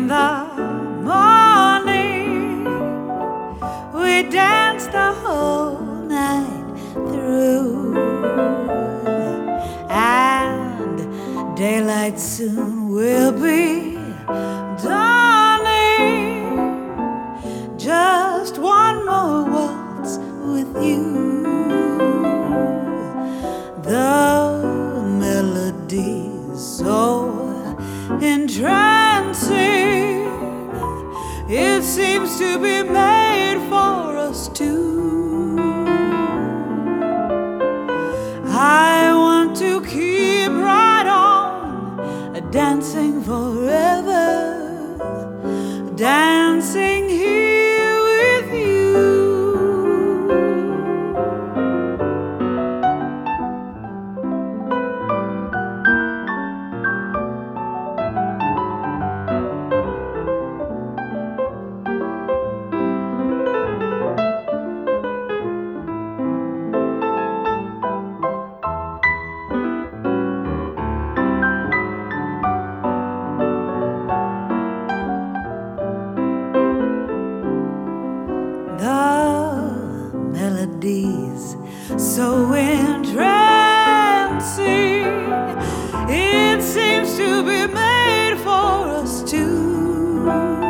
in the morning. We dance the whole night through, and daylight soon will be dawning. Just one more waltz with you. The melody's so entrancing, it seems to be made for us two. I want to keep right on dancing forever, dancing here with you. The melody's so entrancing, it seems to be made for us two.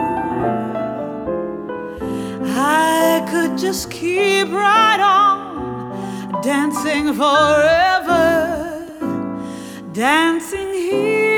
I could just keep right on dancing forever, dancing here